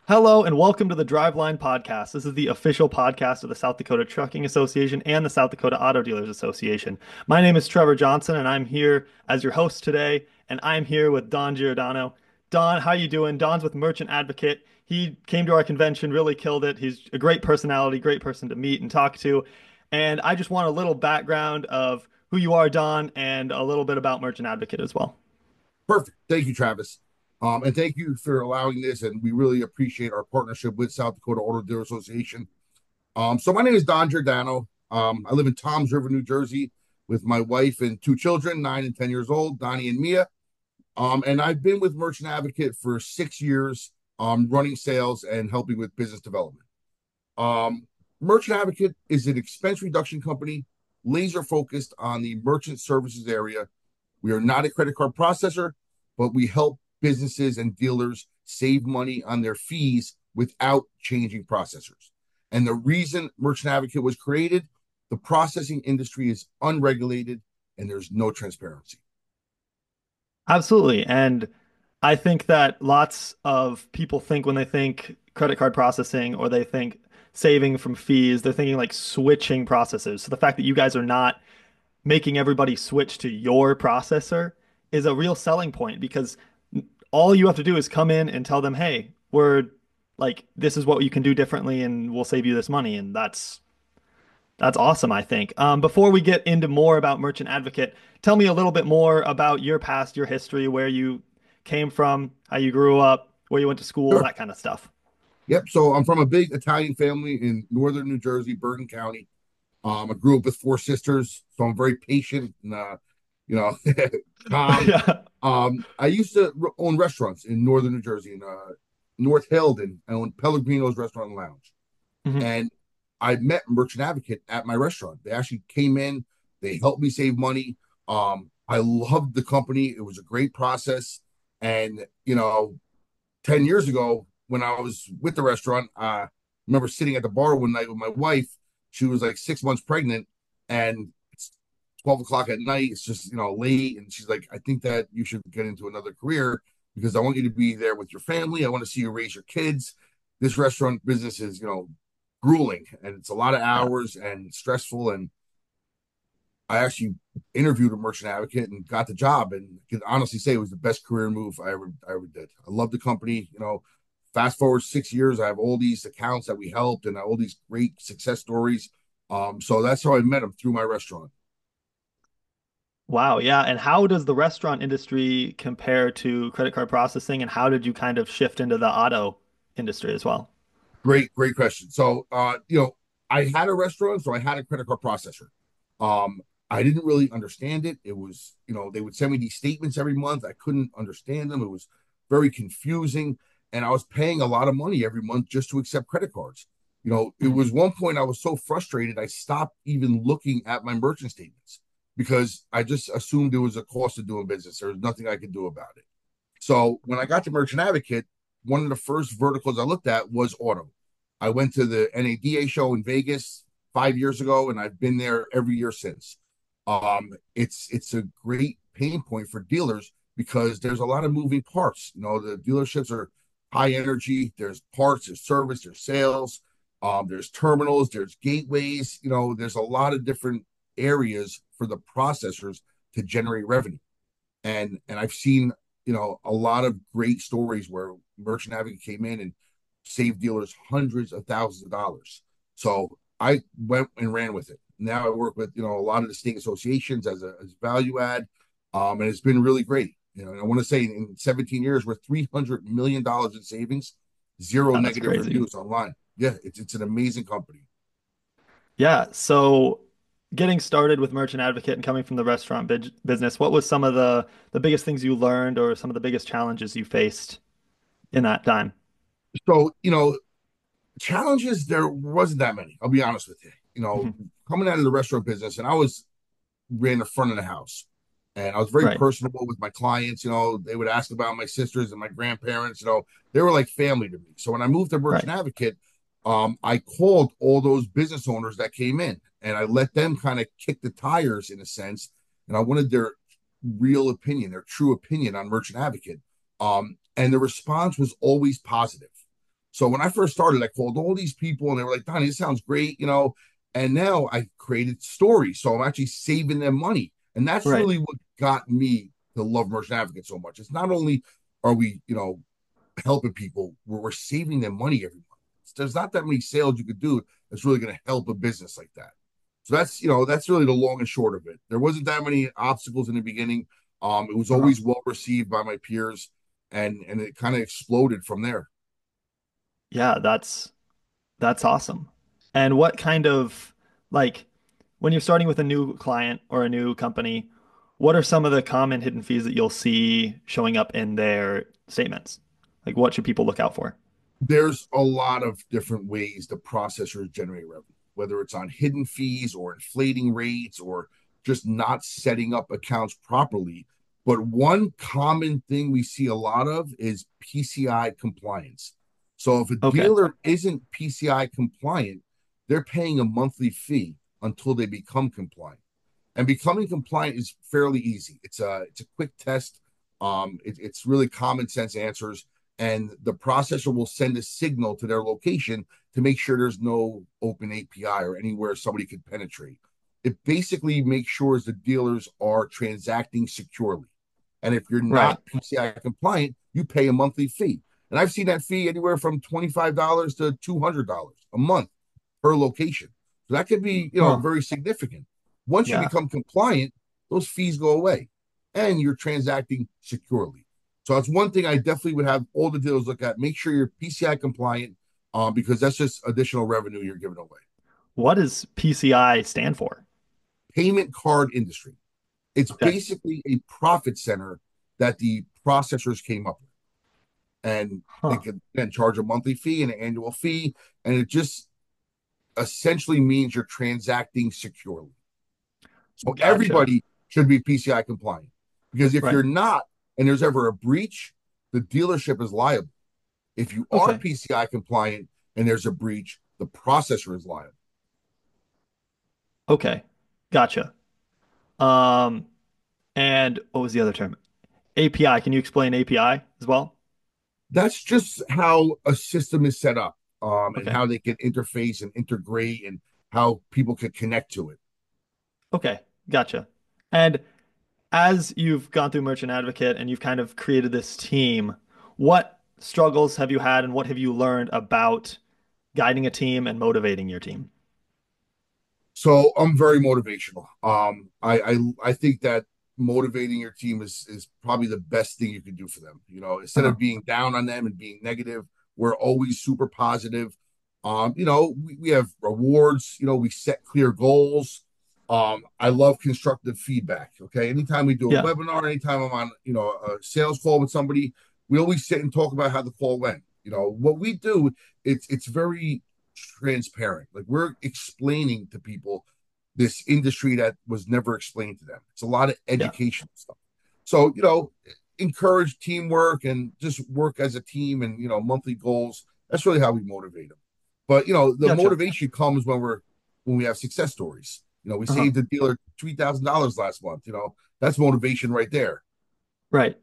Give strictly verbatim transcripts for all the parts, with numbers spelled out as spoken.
Hello and welcome to the Driveline Podcast. This is the official podcast of the South Dakota Trucking Association and the South Dakota Auto Dealers Association. My name is Trevor Johnson and I'm here as your host today, and I'm here with Don Giordano. Don, how you doing? Don's with Merchant Advocate. He came to our convention, really killed it. He's a great personality, great person to meet and talk to. And I just want a little background of who you are, Don, and a little bit about Merchant Advocate as well. Perfect. Thank you, Travis. Um, and thank you for allowing this. And we really appreciate our partnership with South Dakota Auto Dealer Association. Um, so my name is Don Giordano. Um, I live in Toms River, New Jersey, with my wife and two children, nine and ten years old, Donnie and Mia. Um, and I've been with Merchant Advocate for six years, um, running sales and helping with business development. Um, Merchant Advocate is an expense reduction company, laser focused on the merchant services area. We are not a credit card processor, but we help businesses and dealers save money on their fees without changing processors. And the reason Merchant Advocate was created, the processing industry is unregulated and there's no transparency. Absolutely. And I think that lots of people think when they think credit card processing or they think saving from fees, they're thinking like switching processors. So the fact that you guys are not making everybody switch to your processor is a real selling point because all you have to do is come in and tell them, hey, we're like, this is what you can do differently and we'll save you this money. And that's that's awesome, I think. Um, before we get into more about Merchant Advocate, tell me a little bit more about your past, your history, where you came from, how you grew up, where you went to school, Sure. that kind of stuff. Yep. So I'm from a big Italian family in northern New Jersey, Bergen County. Um, I grew up with four sisters, so I'm very patient and uh, you know, calm. Yeah. Um, I used to own restaurants in northern New Jersey, in uh, North Hilden. I owned Pellegrino's Restaurant and Lounge, Mhm. and I met Merchant Advocate at my restaurant. They actually came in, they helped me save money. Um, I loved the company. It was a great process, and you know, ten years ago when I was with the restaurant, uh, I remember sitting at the bar one night with my wife. She was like six months pregnant, and it's twelve o'clock at night. It's just, you know, late. And she's like, I think that you should get into another career because I want you to be there with your family. I want to see you raise your kids. This restaurant business is, you know, grueling and it's a lot of Yeah. hours and stressful. And I actually interviewed a merchant advocate and got the job, and I can honestly say it was the best career move I ever I ever did. I love the company. You know, fast forward six years, I have all these accounts that we helped and all these great success stories. Um, so that's how I met him, through my restaurant. Wow. Yeah. And how does the restaurant industry compare to credit card processing, and how did you kind of shift into the auto industry as well? Great, great question. So, uh, you know, I had a restaurant, so I had a credit card processor. Um, I didn't really understand it. It was, you know, they would send me these statements every month. I couldn't understand them. It was very confusing. And I was paying a lot of money every month just to accept credit cards. You know, it Mhm. was one point I was so frustrated, I stopped even looking at my merchant statements because I just assumed there was a cost of doing business. There was nothing I could do about it. So when I got to Merchant Advocate, one of the first verticals I looked at was auto. I went to the N A D A show in Vegas five years ago, and I've been there every year since. Um, it's it's a great pain point for dealers because there's a lot of moving parts. You know, the dealerships are high energy. There's parts, there's service, there's sales, um, there's terminals, there's gateways. You know, there's a lot of different areas for the processors to generate revenue. And and I've seen, you know, a lot of great stories where Merchant Advocate came in and saved dealers hundreds of thousands of dollars. So I went and ran with it. Now I work with, you know, a lot of the state associations as a as value add, um, and it's been really great. You know, and I want to say in seventeen years we're three hundred million dollars in savings, zero Oh, that's negative crazy. reviews online. Yeah, it's it's an amazing company. Yeah. So getting started with Merchant Advocate and coming from the restaurant big business, what was some of the the biggest things you learned or some of the biggest challenges you faced in that time? So, you know, challenges there wasn't that many. I'll be honest with you. You know, Mhm. coming out of the restaurant business, and I was ran the front of the house. And I was very Right. personable with my clients. You know, they would ask about my sisters and my grandparents. You know, they were like family to me. So when I moved to Right. Merchant Advocate, um, I called all those business owners that came in and I let them kind of kick the tires in a sense. And I wanted their real opinion, their true opinion on Merchant Advocate. Um, and the response was always positive. So when I first started, I called all these people and they were like, Donnie, this sounds great, you know. And now I created stories. So I'm actually saving them money. And that's Right. really what got me to love Merchant Advocate so much. It's not only are we, you know, helping people, where we're saving them money every month. There's not that many sales you could do that's really going to help a business like that. So that's, you know, that's really the long and short of it. There wasn't that many obstacles in the beginning. Um, it was Uh-huh. always well received by my peers, and and it kind of exploded from there. Yeah, that's that's awesome. And what kind of like when you're starting with a new client or a new company, what are some of the common hidden fees that you'll see showing up in their statements? Like what should people look out for? There's a lot of different ways the processors generate revenue, whether it's on hidden fees or inflating rates or just not setting up accounts properly. But one common thing we see a lot of is P C I compliance. So if a Okay. dealer isn't P C I compliant, they're paying a monthly fee until they become compliant. And becoming compliant is fairly easy. It's a it's a quick test. Um, it, it's really common sense answers, and the processor will send a signal to their location to make sure there's no open A P I or anywhere somebody could penetrate. It basically makes sure the dealers are transacting securely. And if you're Right. not P C I compliant, you pay a monthly fee. And I've seen that fee anywhere from twenty-five dollars to two hundred dollars a month per location. So that could be, you know, Huh. very significant. Once you Yeah. become compliant, those fees go away and you're transacting securely. So that's one thing I definitely would have all the dealers look at. Make sure you're P C I compliant, um, because that's just additional revenue you're giving away. What does P C I stand for? Payment card industry. It's Okay. basically a profit center that the processors came up with. And they Huh. can then charge a monthly fee and an annual fee. And it just essentially means you're transacting securely. So Gotcha. everybody should be P C I compliant, because if Right. you're not and there's ever a breach, the dealership is liable. If you are Okay. P C I compliant and there's a breach, the processor is liable. Okay. Gotcha. Um, and what was the other term? A P I. Can you explain A P I as well? That's just how a system is set up, um, and Okay. how they can interface and integrate and how people can connect to it. Okay. Gotcha. And as you've gone through Merchant Advocate and you've kind of created this team, what struggles have you had and what have you learned about guiding a team and motivating your team? So I'm very motivational. Um, I, I I think that motivating your team is is probably the best thing you can do for them. You know, instead Uh-huh. of being down on them and being negative, we're always super positive. Um, you know, we, we have rewards. You know, we set clear goals. Um, I love constructive feedback. Okay, anytime we do a Yeah. webinar, anytime I'm on, you know, a sales call with somebody, we always sit and talk about how the call went. You know, what we do, it's it's very transparent. Like we're explaining to people this industry that was never explained to them. It's a lot of Yeah. educational stuff. So, you know, encourage teamwork and just work as a team, and, you know, monthly goals. That's really how we motivate them. But, you know, the Gotcha. motivation comes when we're when we have success stories. You know, we Uh-huh. saved a dealer three thousand dollars last month. You know, that's motivation right there. Right.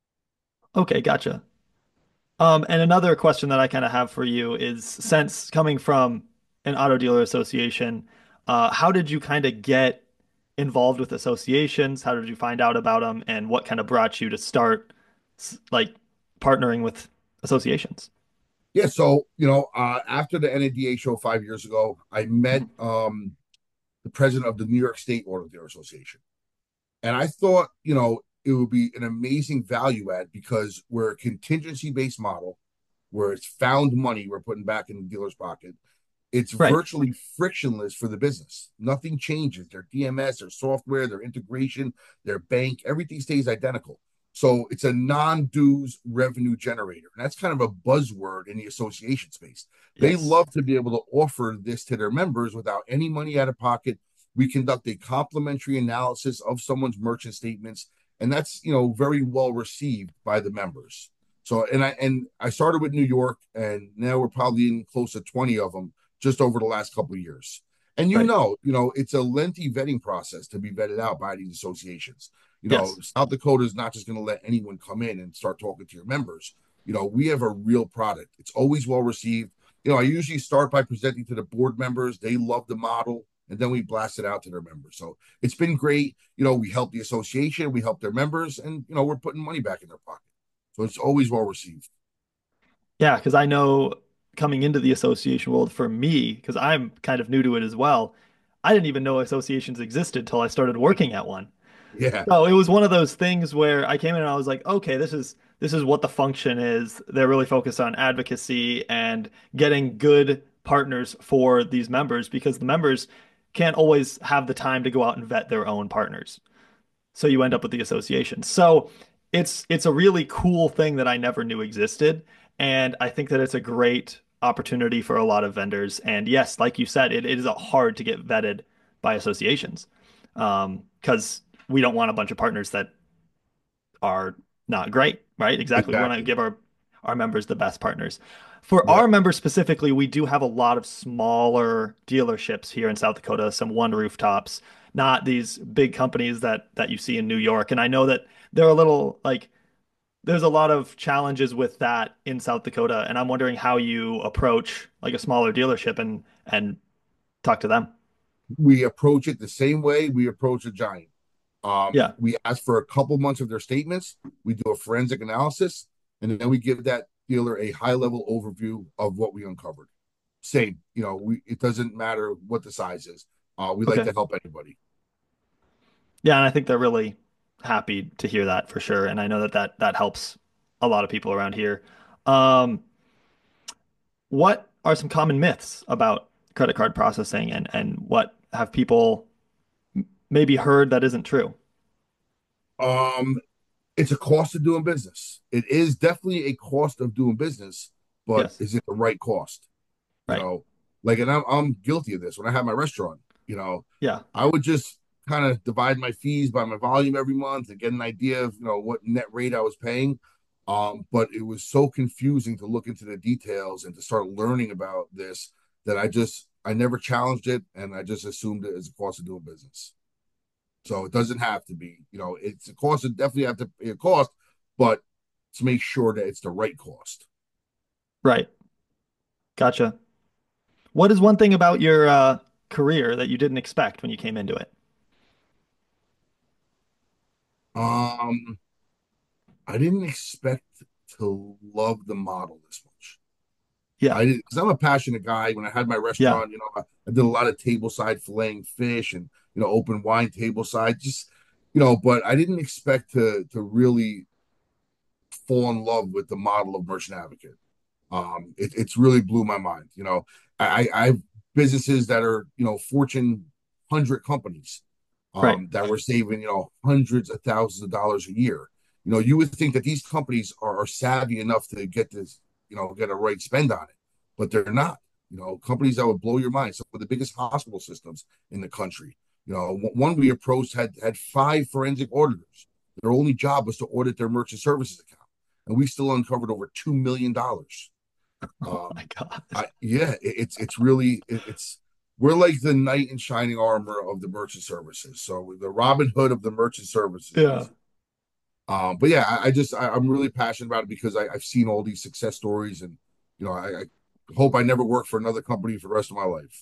Okay, gotcha. Um, and another question that I kind of have for you is since coming from an auto dealer association, uh, how did you kind of get involved with associations? How did you find out about them? And what kind of brought you to start s- like partnering with associations? Yeah. So, you know, uh, after the N A D A show five years ago, I met Mhm. um, the president of the New York State Auto Dealer Association. And I thought, you know, it would be an amazing value add because we're a contingency based model where it's found money we're putting back in the dealer's pocket. It's Right. virtually frictionless for the business. Nothing changes. Their D M S, their software, their integration, their bank, everything stays identical. So it's a non dues revenue generator. And that's kind of a buzzword in the association space. They Yes. love to be able to offer this to their members without any money out of pocket. We conduct a complimentary analysis of someone's merchant statements, and that's, you know, very well received by the members. So, and I and I started with New York, and now we're probably in close to twenty of them just over the last couple of years. And you Right. know, you know, it's a lengthy vetting process to be vetted out by these associations. You know, Yes. South Dakota is not just going to let anyone come in and start talking to your members. You know, we have a real product. It's always well received. You know, I usually start by presenting to the board members. They love the model, and then we blast it out to their members. So it's been great. You know, we help the association, we help their members, and you know, we're putting money back in their pocket. So it's always well received. Yeah, because I know coming into the association world for me, because I'm kind of new to it as well, I didn't even know associations existed till I started working at one. Yeah, So it was one of those things where I came in and I was like, okay, this is this is what the function is. They're really focused on advocacy and getting good partners for these members because the members can't always have the time to go out and vet their own partners. So you end up with the association. So it's it's a really cool thing that I never knew existed, and I think that it's a great opportunity for a lot of vendors. And yes, like you said, it, it is hard to get vetted by associations um, because we don't want a bunch of partners that are not great, right? Exactly. We want to exactly. give our our members the best partners. For Yeah, our members specifically, we do have a lot of smaller dealerships here in South Dakota, some one rooftops, not these big companies that that you see in New York. And I know that they're a little like there's a lot of challenges with that in South Dakota, and I'm wondering how you approach like a smaller dealership and and talk to them. we approach it the same way we approach a giant. Um, Yeah. we ask for a couple months of their statements. We do a forensic analysis, and then we give that dealer a high level overview of what we uncovered. Same, you know, we it doesn't matter what the size is. Uh, we like Okay. to help anybody. Yeah, and I think they're really happy to hear that for sure. And I know that that that helps a lot of people around here. Um, what are some common myths about credit card processing and and what have people maybe heard that isn't true? Um, it's a cost of doing business. It is definitely a cost of doing business, but Yes. is it the right cost? You Right. know, like, and I'm I'm guilty of this. When I had my restaurant, you know, Yeah. I would just kind of divide my fees by my volume every month and get an idea of you know what net rate I was paying. Um, but it was so confusing to look into the details and to start learning about this that I just I never challenged it and I just assumed it as a cost of doing business. So it doesn't have to be, you know, it's a cost. It definitely have to be a cost, but to make sure that it's the right cost. Right. Gotcha. What is one thing about your uh, career that you didn't expect when you came into it? Um, I didn't expect to love the model this much. Yeah. I did because I'm a passionate guy. When I had my Yeah. restaurant, you know, I, I did a lot of table side filleting fish and you know open wine table side. Just you know, but I didn't expect to to really fall in love with the model of merchant advocate. Um, it, it's really blew my mind. You know, I, I have businesses that are you know Fortune one hundred companies Right. um, that were saving you know hundreds of thousands of dollars a year. You know, you would think that these companies are, are savvy enough to get this, you know, get a right spend on it, but they're not. You know, companies that would blow your mind. Some of the biggest hospital systems in the country. You know, one we approached had had five forensic auditors. Their only job was to audit their merchant services account, and we still uncovered over two million dollars. Oh my Um, God. I yeah, it, it's it's really it, it's we're like the knight in shining armor of the merchant services. So the Robin Hood of the merchant services Yeah. business. Um, but yeah, I, I just I, I'm really passionate about it because I, I've seen all these success stories, and you know I, I hope I never work for another company for the rest of my life.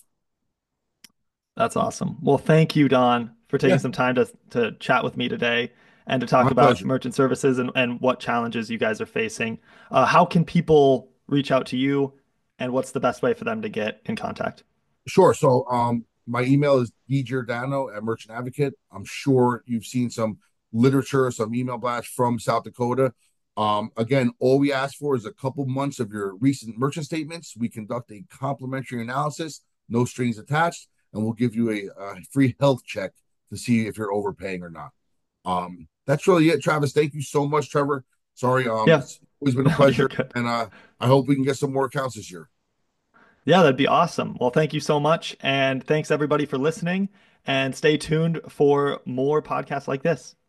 That's awesome. Well, thank you, Don, for taking Yeah, some time to to chat with me today and to talk my about pleasure. merchant services and, and what challenges you guys are facing. Uh, how can people reach out to you, and what's the best way for them to get in contact? Sure. So um, my email is dgiordano at Merchant Advocate. I'm sure you've seen some literature, some email blasts from South Dakota. Um, again, all we ask for is a couple months of your recent merchant statements. We conduct a complimentary analysis, no strings attached, and we'll give you a, a free health check to see if you're overpaying or not. Um, that's really it, Travis. Thank you so much, Trevor. Sorry, um, Yeah. it's always been a No, you're pleasure, good. and uh, I hope we can get some more accounts this year. Yeah, that'd be awesome. Well, thank you so much. And thanks everybody for listening. And stay tuned for more podcasts like this.